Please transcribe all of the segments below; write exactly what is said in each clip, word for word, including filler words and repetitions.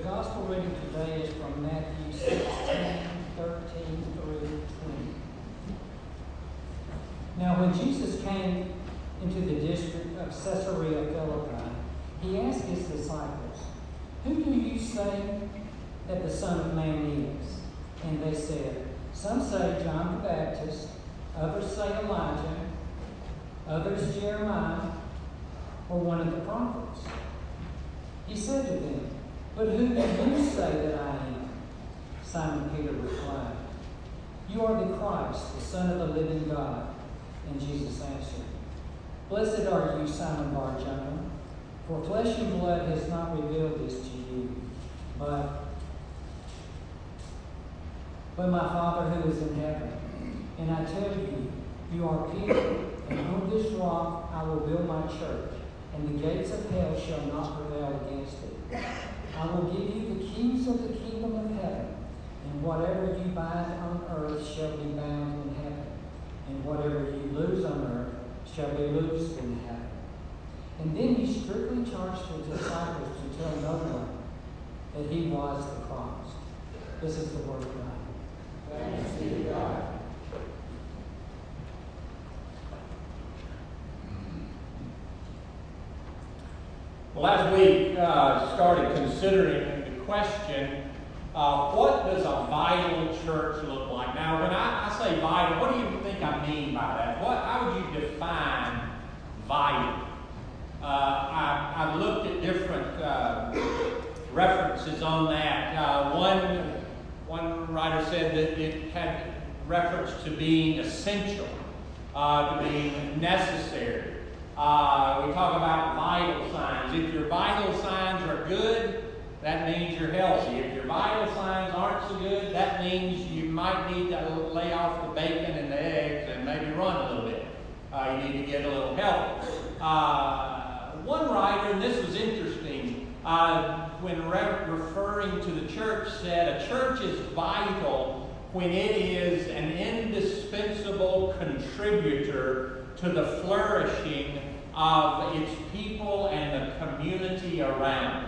gospel reading today is from Matthew sixteen, thirteen through twenty. Now when Jesus came into the district of Caesarea Philippi, he asked his disciples, "Who do you say that the Son of Man is?" And they said, "Some say John the Baptist, others say Elijah, others Jeremiah, or one of the prophets." He said to them, "But who do you say that I am?" Simon Peter replied, "You are the Christ, the Son of the living God." And Jesus answered, "Blessed are you, Simon Bar-Jonah, for flesh and blood has not revealed this to you, but, but my Father who is in heaven. And I tell you, you are Peter, and on this rock I will build my church, and the gates of hell shall not prevail against it. I will give you the keys of the kingdom of heaven, and whatever you bind on earth shall be bound in heaven, and whatever you loose on earth shall be loosed in heaven." And then he strictly charged his disciples to tell no one that he was the Christ. This is the word of God. Thanks be to God. Well, as we uh, started considering the question, uh, what does a vital church look like? Now, when I, I say vital, what do you think I mean by that? What, how would you define vital? Uh, I, I've looked at different uh, references on that. Uh, one, one writer said that it had reference to being essential, uh, to being necessary. Uh, we talk about vital signs. If your vital signs are good, that means you're healthy. If your vital signs aren't so good, that means you might need to lay off the bacon and the eggs and maybe run a little bit. Uh, you need to get a little healthy. Uh, one writer, and this was interesting, uh, when re- referring to the church, said a church is vital when it is an indispensable contributor to the flourishing of its people and the community around it.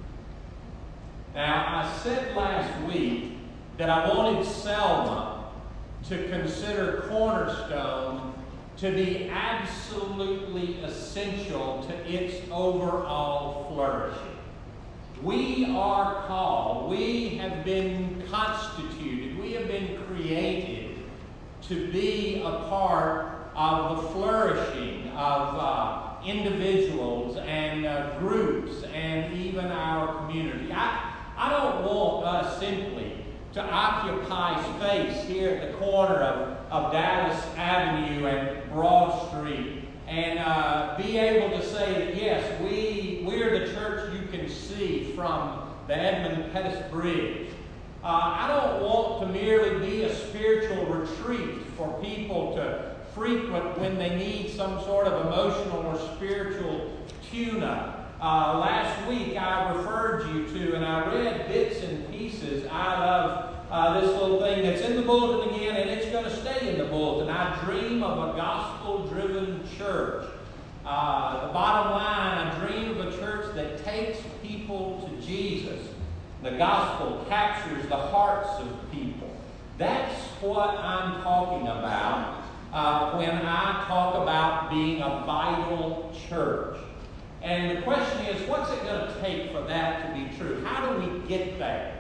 Now, I said last week that I wanted Selma to consider Cornerstone to be absolutely essential to its overall flourishing. We are called, we have been constituted, we have been created to be a part of the flourishing of uh, individuals and uh, groups and even our community. I, I don't want us simply to occupy space here at the corner of, of Dallas Avenue and Broad Street and uh, be able to say that, yes, we, we're the church you can see from the Edmund Pettus Bridge. Uh, I don't want to merely be a spiritual retreat for people to frequent when they need some sort of emotional or spiritual tune-up. Uh, last week I referred you to, and I read bits and pieces out of uh, this little thing that's in the bulletin again, and it's going to stay in the bulletin. I dream of a gospel-driven church. Uh, the bottom line, I dream of a church that takes people to Jesus. The gospel captures the hearts of people. That's what I'm talking about uh, when I talk about being a vital church. And the question is, what's it going to take for that to be true? How do we get there?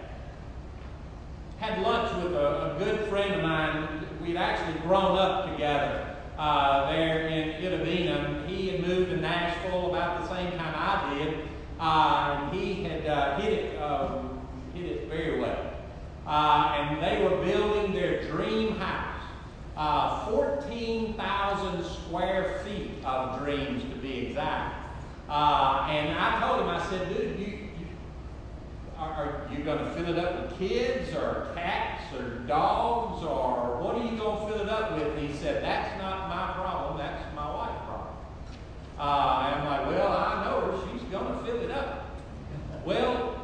Had lunch with a, a good friend of mine. We'd actually grown up together uh, there in Itta Bena. He had moved to Nashville about the same time I did. Uh, and he had uh, hit it um, hit it very well. Uh, and they were building their dream house. Uh, fourteen thousand square feet of dreams, to be exact. Uh, and I told him, I said, dude, you, you, are, are you going to fill it up with kids or cats or dogs, or what are you going to fill it up with? And he said, that's not my problem, that's my wife's problem. Uh, and I'm like, well, I know her, she's going to fill it up. Well,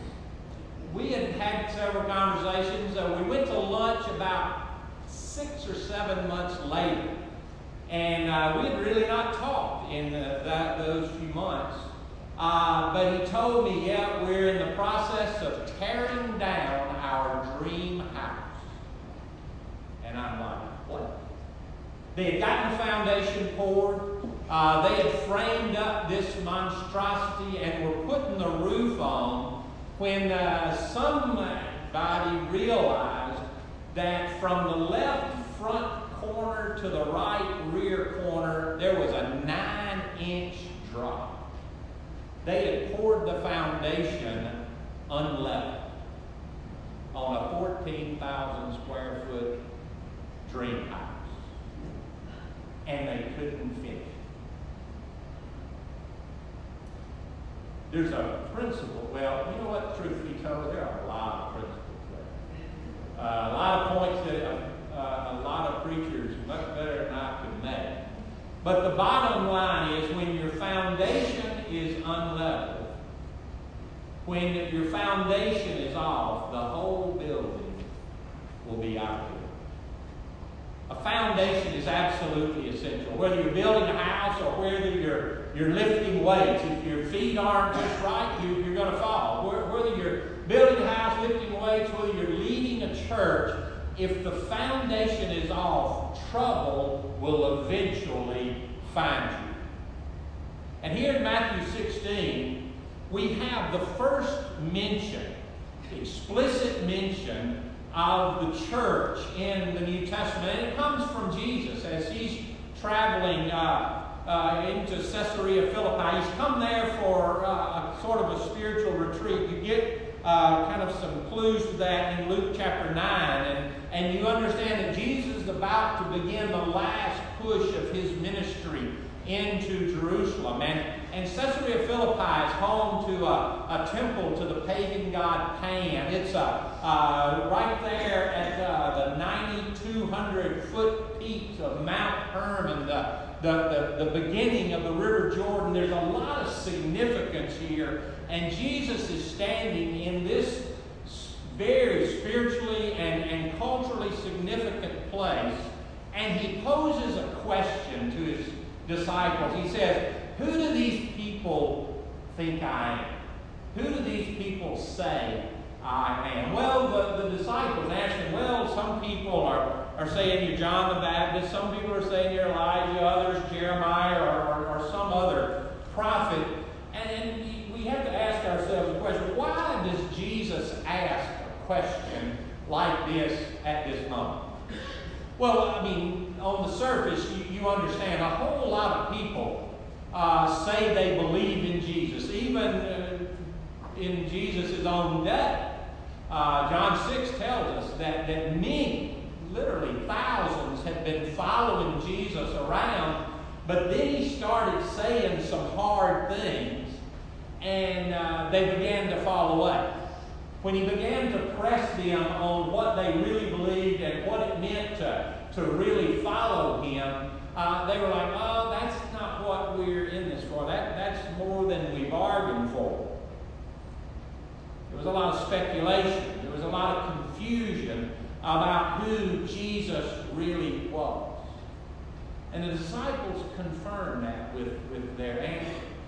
we had had several conversations. Uh, we went to lunch about six or seven months later. And uh, we had really not talked in the, that, those few months. Uh, Uh, but he told me, yeah, we're in the process of tearing down our dream house. And I'm like, what? They had gotten the foundation poured. Uh, they had framed up this monstrosity and were putting the roof on when uh, somebody realized that from the left front corner to the right rear corner, there was a nine-inch drop. They had poured the foundation unlevel on a fourteen thousand square foot dream house. And they couldn't finish. There's a principle. Well, you know what, truth be told, there are a lot of principles there. Uh, a lot of points that uh, a lot of preachers much better than I could make. But the bottom line is when your foundation is unleveled, when your foundation is off, the whole building will be out there. A foundation is absolutely essential. Whether you're building a house or whether you're, you're lifting weights, if your feet aren't just right, you, you're going to fall. Whether you're building a house, lifting weights, whether you're leading a church, if the foundation is off, trouble will eventually find you. And here in Matthew sixteen, we have the first mention, explicit mention of the church in the New Testament. And it comes from Jesus as he's traveling uh, uh, into Caesarea Philippi. He's come there for uh, a sort of a spiritual retreat. You get uh, kind of some clues to that in Luke chapter nine. And, and you understand that Jesus is about to begin the last push of his ministry into Jerusalem. And, and Caesarea Philippi is home to a, a temple to the pagan god Pan. It's a, uh, right there at uh, the nine thousand two hundred foot peak of Mount Hermon, the, the, the, the beginning of the River Jordan. There's a lot of significance here. And Jesus is standing in this very spiritually and, and culturally significant place. And he poses a question to his disciples. He says, who do these people think I am? Who do these people say I am? Well, the, the disciples answer him, well, some people are, are saying you're John the Baptist, some people are saying you're Elijah, others Jeremiah or, or, or some other prophet. And, and we have to ask ourselves the question, why does Jesus ask a question like this at this moment? Well, I mean, on the surface, you, you understand a whole lot of people uh, say they believe in Jesus, even uh, in Jesus' own day. Uh, John six tells us that, that many, literally thousands, had been following Jesus around, but then he started saying some hard things, and uh, they began to fall away. When he began to press them on what they really believed and what it meant to, to really follow him, uh, they were like, oh, that's not what we're in this for. That, that's more than we bargained for. There was a lot of speculation. There was a lot of confusion about who Jesus really was. And the disciples confirmed that with, with their answer.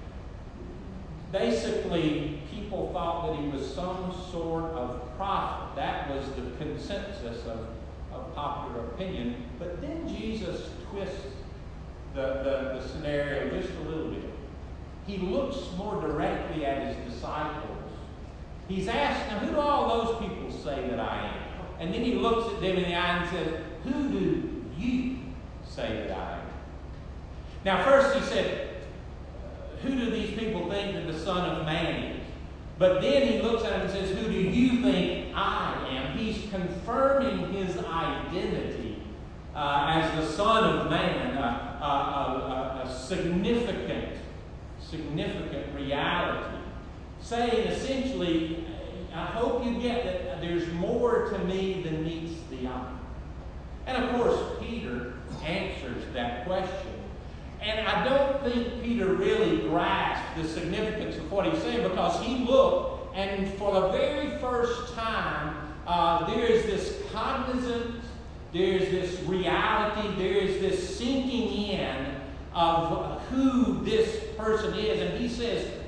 Basically, people thought that he was some sort of prophet. That was the consensus of, of popular opinion. But then Jesus twists the, the, the scenario just a little bit. He looks more directly at his disciples. He's asked, now who do all those people say that I am? And then he looks at them in the eye and says, who do you say that I am? Now first he said, who do these people think that the Son of Man is? But then he looks at him and says, who do you think I am? He's confirming his identity uh, as the Son of Man, uh, uh, uh, a significant, significant reality. Saying essentially, I hope you get that there's more to me than meets the eye. And of course, Peter answers that question. And I don't think Peter really grasped the significance of what he's saying, because he looked, and for the very first time, uh, there is this cognizance, there is this reality, there is this sinking in of who this person is. And he says,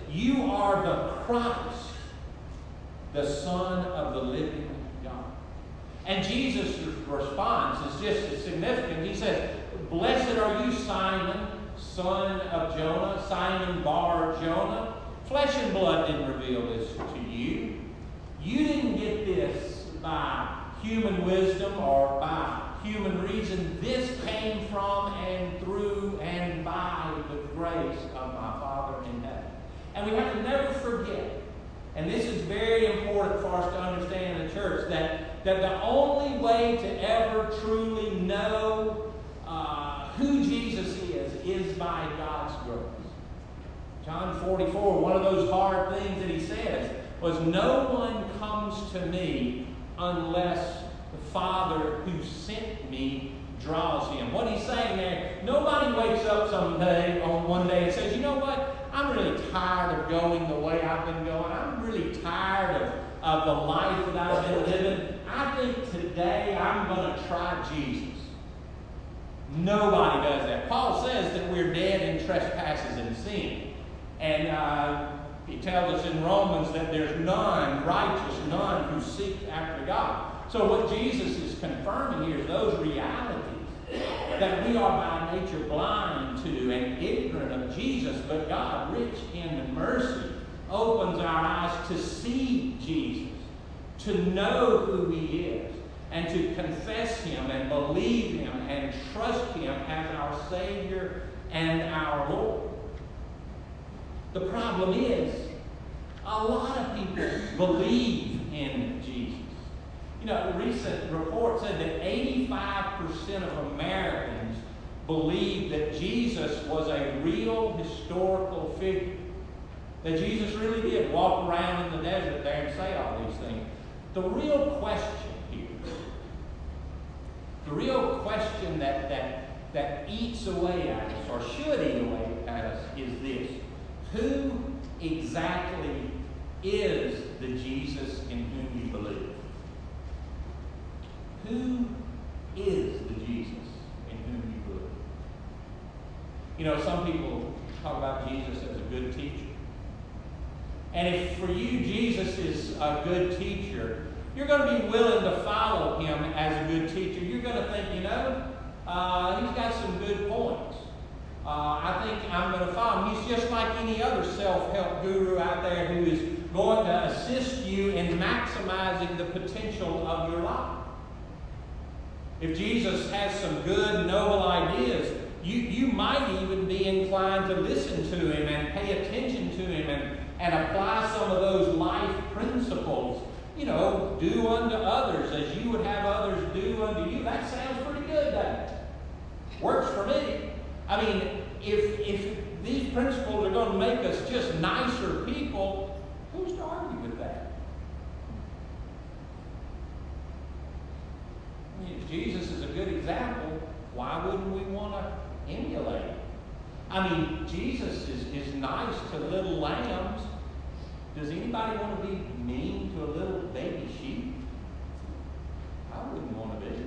you are the Christ, the Son of the living God. And Jesus' response is just as significant. He says, blessed are you, Simon, son of Jonah, Simon Bar Jonah. Flesh and blood didn't reveal this to you. You didn't get this by human wisdom or by human reason. This came from and through and by the grace of my Father in heaven. And we have to never forget, and this is very important for us to understand in the church, that, that the only way to ever truly know uh, who Jesus is, is by God's grace. John forty-four, one of those hard things that he says was, no one comes to me unless the Father who sent me draws him. What he's saying there, nobody wakes up someday on one day and says, you know what, I'm really tired of going the way I've been going. I'm really tired of, of the life that I've been living. I think today I'm going to try Jesus. Nobody does that. Paul says that we're dead in trespasses and sin. And uh, he tells us in Romans that there's none righteous, none who seek after God. So what Jesus is confirming here is those realities that we are by nature blind to and ignorant of Jesus, but God, rich in mercy, opens our eyes to see Jesus, to know who he is, and to confess him and believe him and trust him as our Savior and our Lord. The problem is, a lot of people believe in Jesus. You know, a recent report said that eighty-five percent of Americans believe that Jesus was a real historical figure. That Jesus really did walk around in the desert there and say all these things. The real question here, the real question that, that, that eats away at us, or should eat away at us, is this. Who exactly is the Jesus in whom you believe? Who is the Jesus in whom you believe? You know, some people talk about Jesus as a good teacher. And if for you Jesus is a good teacher, you're going to be willing to follow him as a good teacher. You're going to think, you know, uh, he's got some good points. Uh, I think I'm going to follow him. He's just like any other self-help guru out there who is going to assist you in maximizing the potential of your life. If Jesus has some good, noble ideas, you, you might even be inclined to listen to him and pay attention to him and, and apply some of those life principles. You know, do unto others as you would have others do unto you. That sounds pretty good, doesn't it? Works for me. I mean, if, if these principles are going to make us just nicer people, who's to argue with that? If Jesus is a good example, why wouldn't we want to emulate him? I mean, Jesus is, is nice to little lambs. Does anybody want to be mean to a little baby sheep? I wouldn't want to be.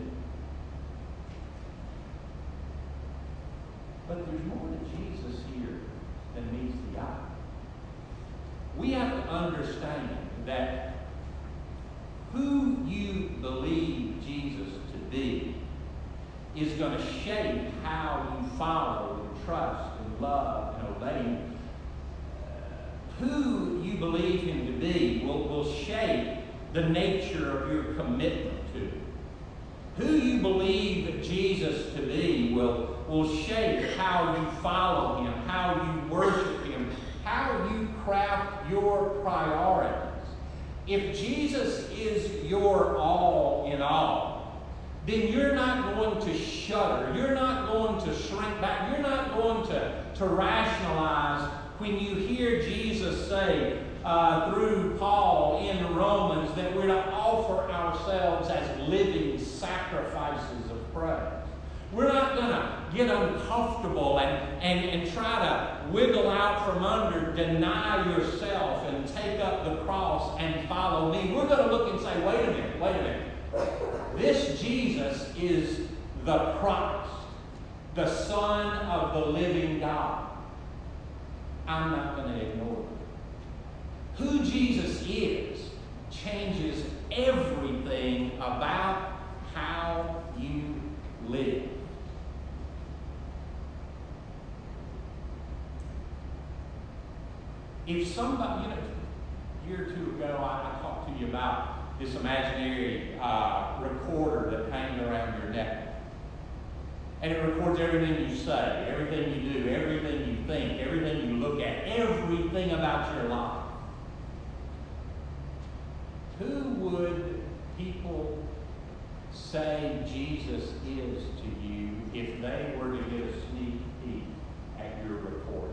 But there's more to Jesus here than meets the eye. We have to understand that who you believe Jesus to be is going to shape how you follow and trust and love and obey him. Uh, who you believe him to be will, will shape the nature of your commitment to him. Who you believe Jesus to be will, will shape how you follow him, how you worship him, how you craft your priorities. If Jesus is your all in all, then you're not going to shudder. You're not going to shrink back. You're not going to, to rationalize when you hear Jesus say uh, through Paul in Romans that we're to offer ourselves as living sacrifices of praise. We're not going to get uncomfortable and, and, and try to wiggle out from under, deny yourself, and take up the cross and follow me. We're going to look and say, wait a minute, wait a minute. This Jesus is the Christ, the Son of the living God. I'm not going to ignore it. Jesus is changes everything about how you live. If somebody, you know, a year or two ago, I, I talked to you about this imaginary uh, recorder that hangs around your neck. And it records everything you say, everything you do, everything you think, everything you look at, everything about your life. Who would people say Jesus is to you if they were to get a sneak peek at your recording?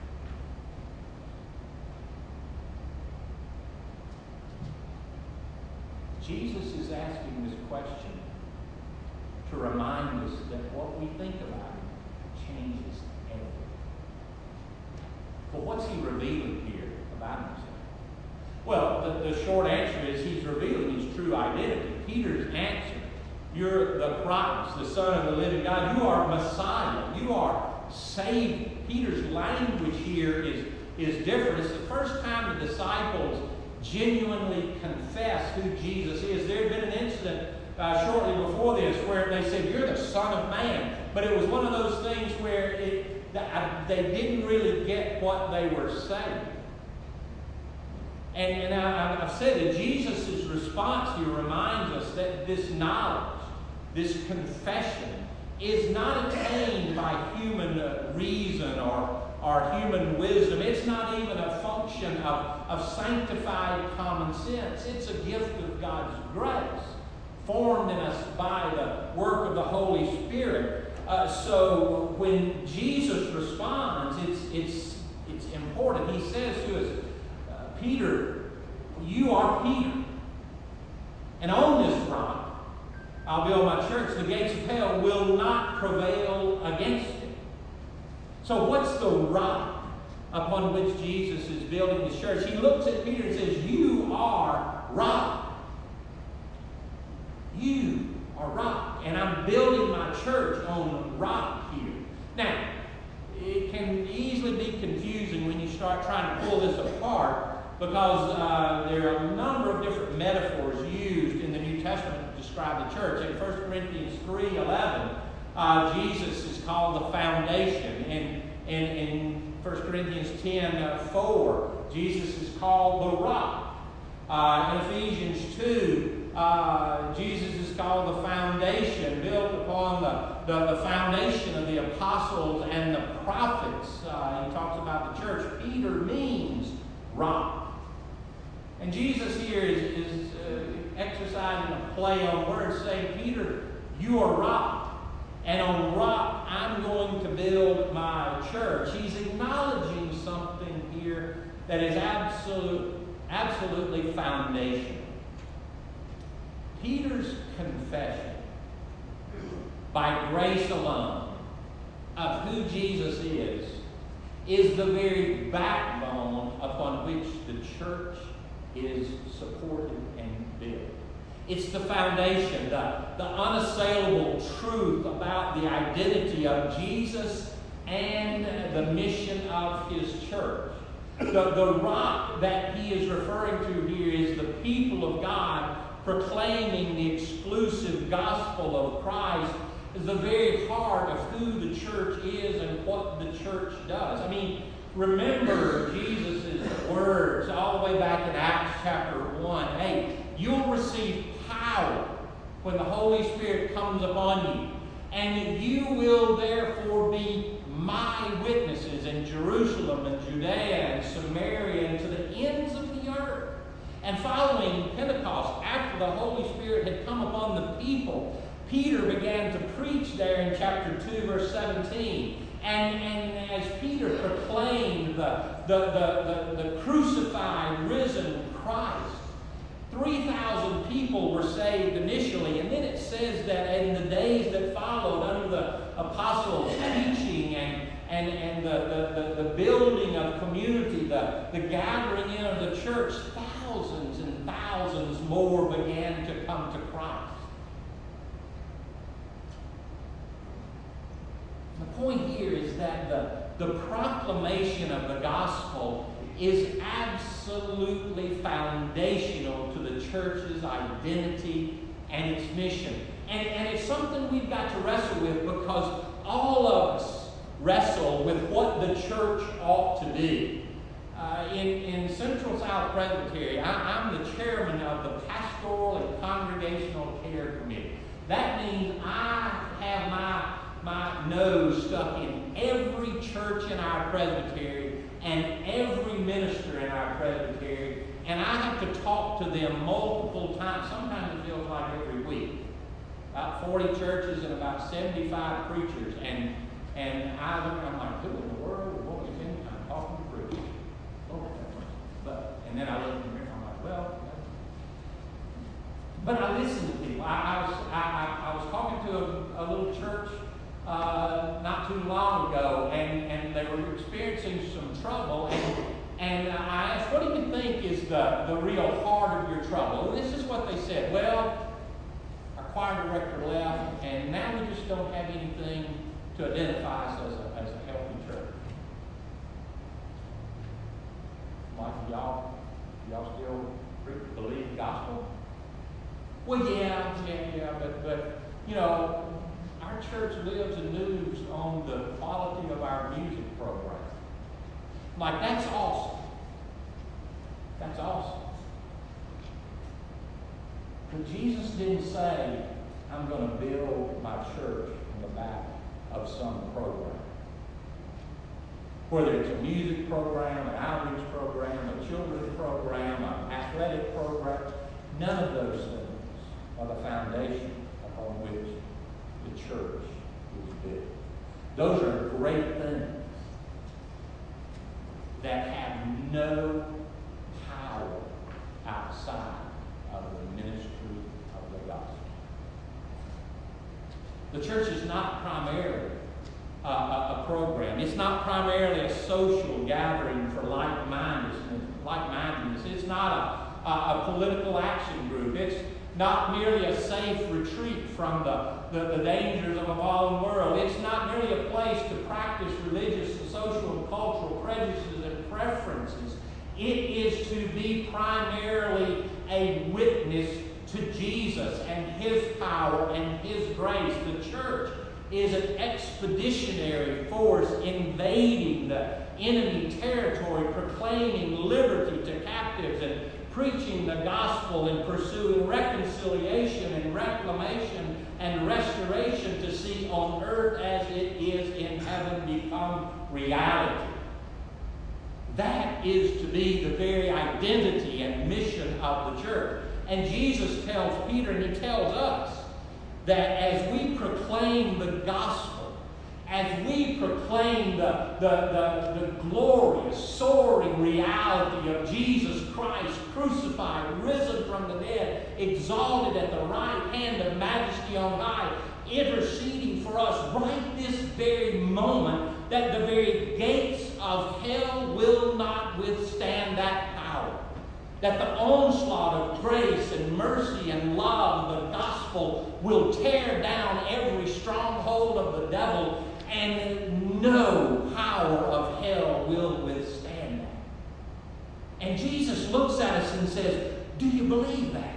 Jesus is asking this question to remind us that what we think about him changes everything. But what's he revealing here about himself? Well, the, the short answer is he's revealing his true identity. Peter's answer, you're the Christ, the Son of the living God. You are Messiah. You are Savior. Peter's language here is, is different. It's the first time the disciples genuinely confess who Jesus is. There had been an incident uh, shortly before this where they said, you're the Son of Man. But it was one of those things where it, they didn't really get what they were saying. And, and I, I've said that Jesus' response here reminds us that this knowledge, this confession, is not attained by human uh, reason or, or human wisdom. It's not even a function of, of sanctified common sense. It's a gift of God's grace, formed in us by the work of the Holy Spirit. Uh, so when Jesus responds, it's, it's, it's important. He says to us, uh, Peter, you are Peter. And on this rock, I'll build my church. The gates of hell will not prevail against it. So what's the rock upon which Jesus is building his church? He looks at Peter and says, you are rock. You are rock. And I'm building my church on rock here. Now, it can easily be confusing when you start trying to pull this apart, because uh, there are a number of different metaphors used in the New Testament to describe the church. In First Corinthians three eleven, uh, Jesus is called the foundation. In, in, in First Corinthians ten four, Jesus is called the rock. Uh, in Ephesians two, uh, Jesus is called the foundation, built upon the, the, the foundation of the apostles and the prophets. Uh, he talks about the church. Peter means rock. And Jesus here is, is uh, exercising a play on words, saying, Peter, you are rock. And on rock, I'm going to build my church. He's acknowledging something here that is absolute, absolutely foundational. Peter's confession, by grace alone, of who Jesus is, is the very backbone upon which the church is supported and built. It's the foundation, the, the unassailable truth about the identity of Jesus and the mission of his church. The, the rock that he is referring to here is the people of God proclaiming the exclusive gospel of Christ is the very heart of who the church is and what the church does. I mean, remember Jesus' words all the way back in Acts chapter one. Hey, you'll receive power when the Holy Spirit comes upon you. And you will therefore be my witnesses in Jerusalem and Judea and Samaria and to the ends of the earth. And following Pentecost, after the Holy Spirit had come upon the people, Peter began to preach there in chapter two, verse seventeen. And, and as Peter proclaimed the, the, the, the, the crucified, risen Christ, three thousand people were saved initially. And then it says that in the days that followed, under the apostles' teaching and, and, and the, the, the, the building of community, the, the gathering in of the church, thousands and thousands more began to come to Christ. The point here is that the, the proclamation of the gospel is absolutely foundational to the church's identity and its mission. And, and it's something we've got to wrestle with, because all of us wrestle with what the church ought to be. Uh, in, in Central South Presbytery, I, I'm the chairman of the Pastoral and Congregational Care Committee. That means I have my, my nose stuck in every church in our presbytery and every minister in our presbytery, and I have to talk to them multiple times. Sometimes it feels like every week. About forty churches and about seventy-five preachers, and and I look, I'm like, who in the world would want to spend time talking to preachers? Lord, but and then I look in here, I'm like, well. But I listen to people. I, I was I, I, I was talking to a, a little church uh, not too long ago, and, and they were experiencing some trouble, and and I asked, what do you think is the, the real heart of your trouble? And this is what they said. Well, our choir director left, and now we just don't have anything to identify us as a, as a healthy church. Like, y'all, y'all still believe the gospel? Well, yeah, yeah, yeah, but, but, you know, our church lives and moves on the quality of our music program. Like, that's awesome. That's awesome. But Jesus didn't say, I'm going to build my church on the back of some program. Whether it's a music program, an outreach program, a children's program, an athletic program, none of those things are the foundation upon which the church is built. Those are great things that have no power outside of the ministry of the gospel. The church is not primarily uh, a, a program. It's not primarily a social gathering for like-mindedness. like-mindedness. It's not a, a, a political action group. It's not merely a safe retreat from the, the, the dangers of a fallen world. It's not merely a place to practice religious and social and cultural prejudices and preferences. It is to be primarily a witness to Jesus and His power and His grace. The church is an expeditionary force invading the enemy territory, proclaiming liberty to captives and preaching the gospel and pursuing reconciliation and reclamation and restoration to see on earth as it is in heaven become reality. That is to be the very identity and mission of the church. And Jesus tells Peter, and He tells us, that as we proclaim the gospel, as we proclaim the, the, the, the glorious, soaring reality of Jesus Christ, crucified, risen from the dead, exalted at the right hand of majesty on high, interceding for us right this very moment, that the very gates of hell will not withstand that power. That the onslaught of grace and mercy and love, the gospel, will tear down every stronghold of the devil, and no power of hell will withstand that. And Jesus looks at us and says, do you believe that?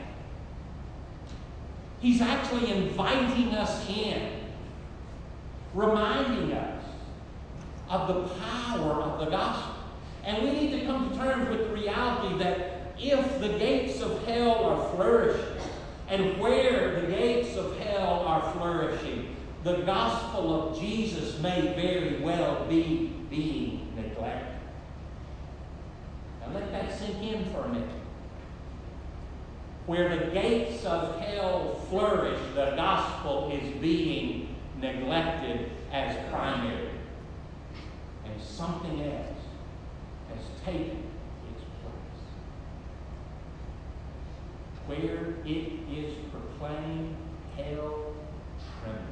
He's actually inviting us in, reminding us of the power of the gospel. And we need to come to terms with the reality that if the gates of hell are flourishing, and where the gates of hell are flourishing, the gospel of Jesus may very well be being neglected. Now let that sink in for a minute. Where the gates of hell flourish, the gospel is being neglected as primary. And something else has taken its place. Where it is proclaimed, hell trembles.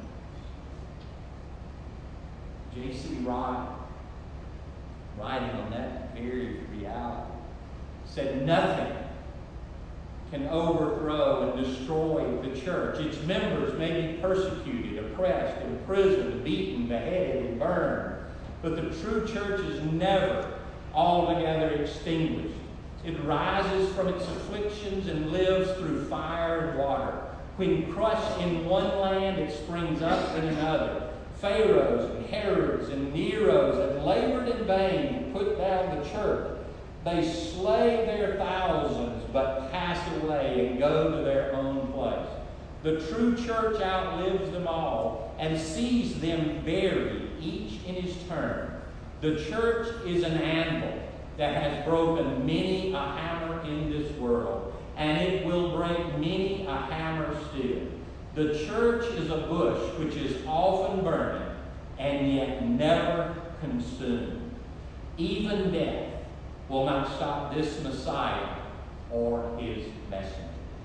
J C Ryle, writing on that very reality, said nothing can overthrow and destroy the church. Its members may be persecuted, oppressed, imprisoned, beaten, beheaded, and burned. But the true church is never altogether extinguished. It rises from its afflictions and lives through fire and water. When crushed in one land, it springs up in another. Pharaohs and Herods and Neros have labored in vain to put down the church. They slay their thousands, but pass away and go to their own place. The true church outlives them all and sees them buried, each in his turn. The church is an anvil that has broken many a hammer in this world, and it will break many a hammer still. The church is a bush which is often burning and yet never consumed. Even death will not stop this Messiah or his messengers.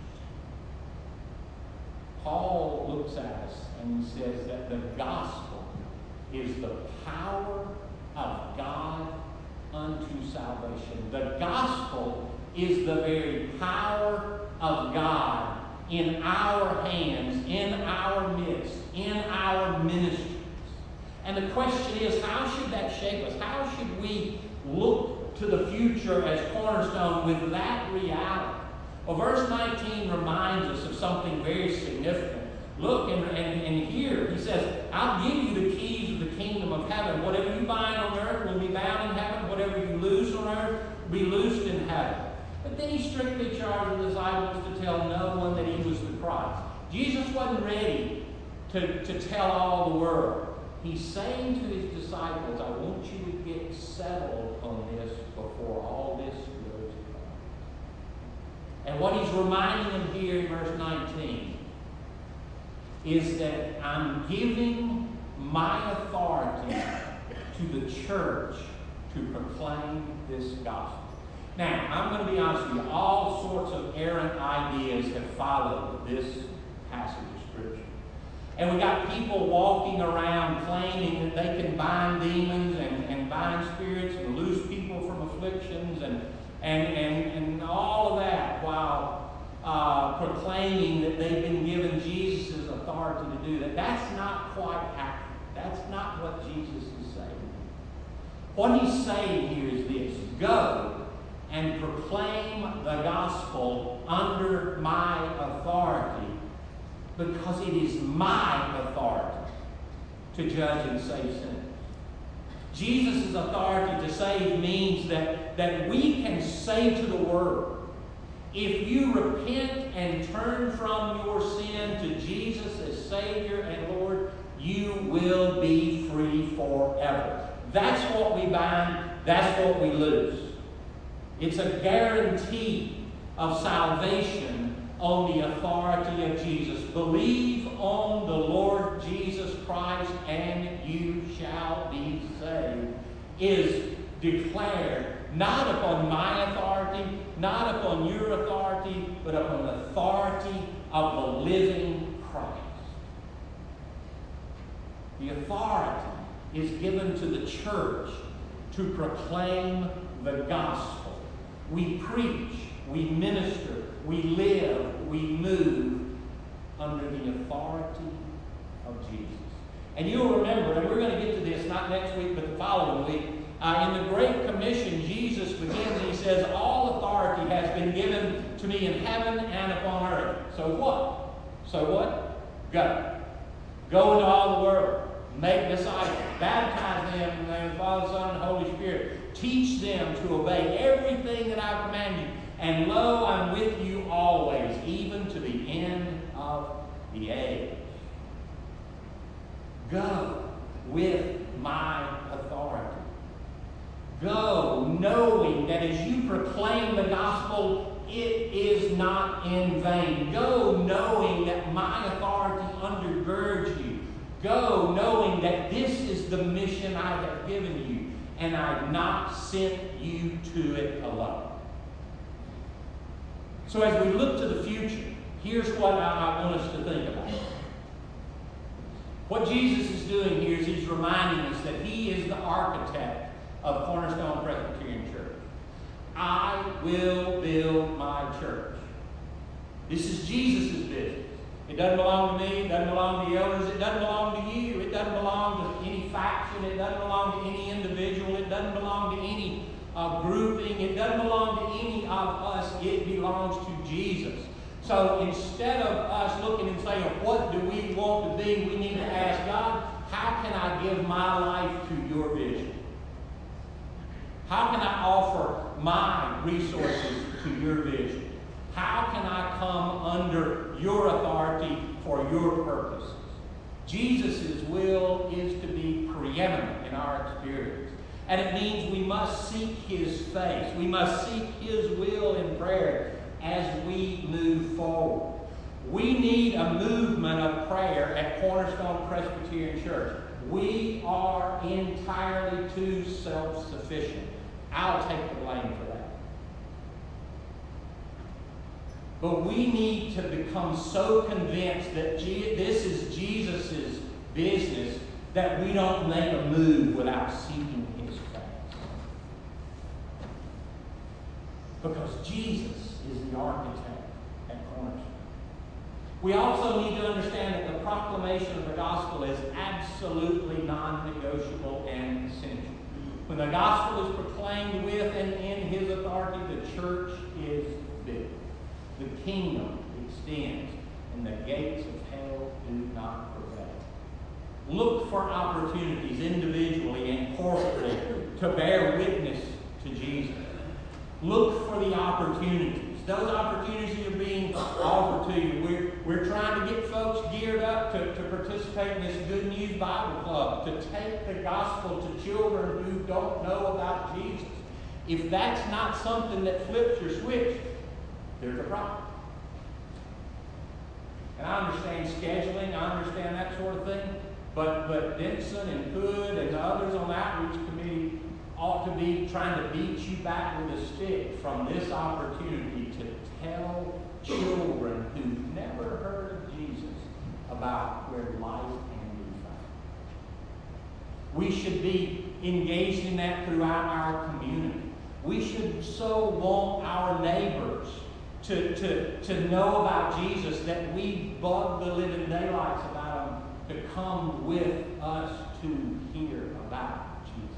Paul looks at us and says that the gospel is the power of God unto salvation. The gospel is the very power of God in our hands, in our midst, in our ministries. And the question is, how should that shape us? How should we look to the future as Cornerstone with that reality? Well, verse nineteen reminds us of something very significant. Look, and, and, and here he says, I'll give you the keys of the kingdom of heaven. Whatever you bind on earth will be bound in heaven. Whatever you loose on earth will be loosed in heaven. But then he strictly charged the disciples to tell no one that he was the Christ. Jesus wasn't ready to, to tell all the world. He's saying to his disciples, I want you to get settled on this before all this goes on. And what he's reminding them here in verse nineteen is that I'm giving my authority to the church to proclaim this gospel. Now, I'm going to be honest with you, all sorts of errant ideas have followed this passage of Scripture. And we got people walking around claiming that they can bind demons and, and bind spirits and loose people from afflictions and, and, and, and all of that while uh, proclaiming that they've been given Jesus' authority to do that. That's not quite accurate. That's not what Jesus is saying. What he's saying here is this: go and proclaim the gospel under my authority, because it is my authority to judge and save sinners. Jesus' authority to save means that, that we can say to the world, if you repent and turn from your sin to Jesus as Savior and Lord, you will be free forever. That's what we bind, that's what we lose. It's a guarantee of salvation on the authority of Jesus. Believe on the Lord Jesus Christ and you shall be saved is declared not upon my authority, not upon your authority, but upon the authority of the living Christ. The authority is given to the church to proclaim the gospel. We preach, we minister, we live, we move under the authority of Jesus. And you'll remember, and we're going to get to this not next week, but the following week, uh, in the Great Commission, Jesus begins and he says, all authority has been given to me in heaven and upon earth. So what? So what? Go. Go into all the world. Make disciples. Baptize them in the name of the Father, Son, and Holy Spirit. Teach them to obey everything that I command you. And lo, I'm with you always, even to the end of the age. Go with my authority. Go knowing that as you proclaim the gospel, it is not in vain. Go knowing that my authority undergirds you. Go knowing that this is the mission I have given you, and I've not sent you to it alone. So as we look to the future, here's what I, I want us to think about. What Jesus is doing here is he's reminding us that he is the architect of Cornerstone Presbyterian Church. I will build my church. This is Jesus' business. It doesn't belong to me. It doesn't belong to the elders. It doesn't belong to you. It doesn't belong to any faction. It doesn't belong to any individual. It doesn't belong to any uh, grouping. It doesn't belong to any of us. It belongs to Jesus. So instead of us looking and saying, what do we want to be, we need to ask God, how can I give my life to your vision? How can I offer my resources to your vision? How can I come under your authority for your purposes? Jesus' will is to be preeminent in our experience. And it means we must seek His face. We must seek His will in prayer as we move forward. We need a movement of prayer at Cornerstone Presbyterian Church. We are entirely too self-sufficient. I'll take the blame for that. But we need to become so convinced that Je- this is Jesus' business that we don't make a move without seeking His face. Because Jesus is the architect at Cornerstone. We also need to understand that the proclamation of the gospel is absolutely non-negotiable and essential. When the gospel is proclaimed with and in His authority, the church is built. The kingdom extends, and the gates of hell do not prevail. Look for opportunities individually and corporately to bear witness to Jesus. Look for the opportunities. Those opportunities are being offered to you. We're, we're trying to get folks geared up to, to participate in this Good News Bible Club, to take the gospel to children who don't know about Jesus. If that's not something that flips your switch, there's a problem. And I understand scheduling, I understand that sort of thing, but, but Denson and Hood and others on the outreach committee ought to be trying to beat you back with a stick from this opportunity to tell children who've never heard of Jesus about where life can be found. We should be engaged in that throughout our community. We should so want our neighbors to, to, to know about Jesus that we bug the living daylights about them to come with us to hear about Jesus.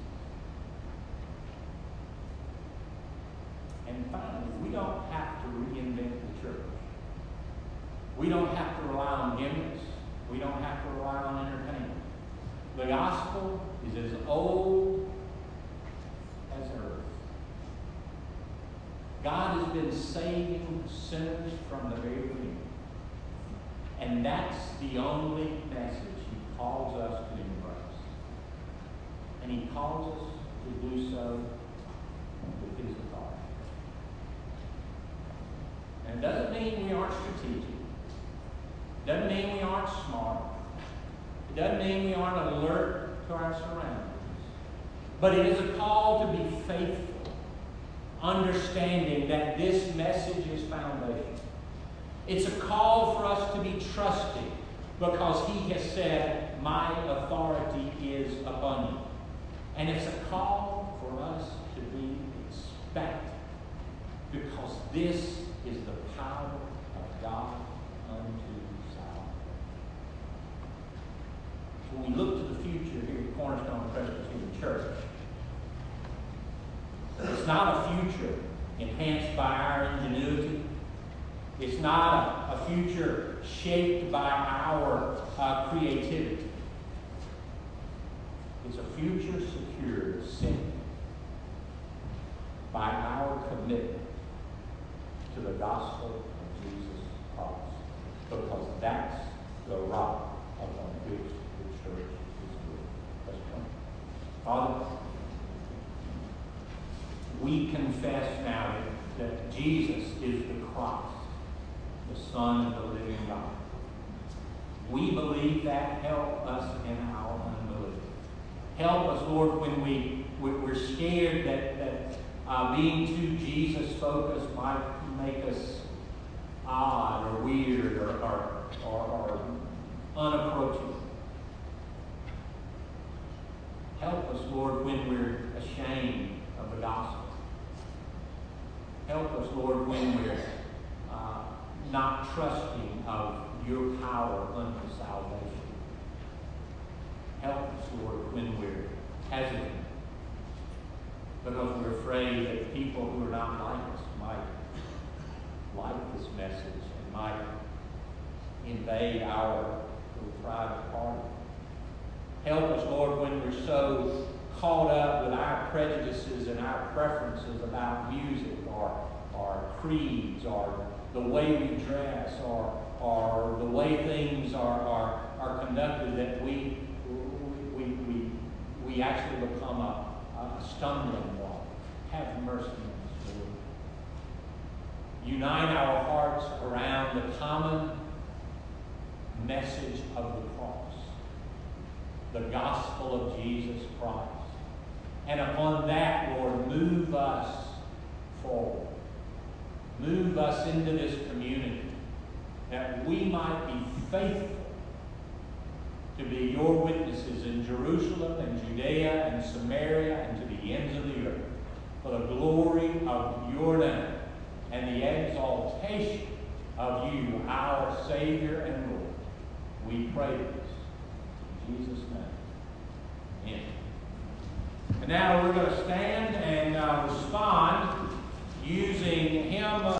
And finally, we don't have to reinvent the church. We don't have to rely on gimmicks. We don't have to rely on entertainment. The gospel is as old as earth. God has been saving sinners from the very beginning. And that's the only message He calls us to embrace. And He calls us to do so with His authority. And it doesn't mean we aren't strategic. It doesn't mean we aren't smart. It doesn't mean we aren't alert to our surroundings. But it is a call to be faithful, understanding that this message is foundational. It's a call for us to be trusting because He has said, my authority is upon you. And it's a call for us to be expectant because this is the power of God unto salvation. When we look to the future here at Cornerstone Presbyterian Church, it's not a future enhanced by our ingenuity. It's not a, a future shaped by our uh, creativity. It's a future secured simply by our commitment to the gospel of Jesus Christ. Because that's the rock upon which the church is built. Let's pray. Father, we confess now that Jesus is the Christ, the Son of the living God. We believe that. Help us in our unbelief. Help us, Lord, when we, we're scared that, that uh, being too Jesus-focused might make us odd or weird or, or, or, or unapproachable. Help us, Lord, when we're ashamed of the gospel. Help us, Lord, when we're uh, not trusting of your power unto salvation. Help us, Lord, when we're hesitant because we're afraid that people who are not like us might like this message and might invade our little private party. Help us, Lord, when we're so caught up with our prejudices and our preferences about music or, or creeds or the way we dress or, or the way things are, are, are conducted, that we, we, we, we actually become a, a stumbling block. Have mercy on us, Lord. Unite our hearts around the common message of the cross, the gospel of Jesus Christ. And upon that, Lord, move us forward. Move us into this community that we might be faithful to be your witnesses in Jerusalem and Judea and Samaria and to the ends of the earth for the glory of your name and the exaltation of you, our Savior and Lord. We pray this in Jesus' name. Amen. And now we're going to stand and uh, respond using hymn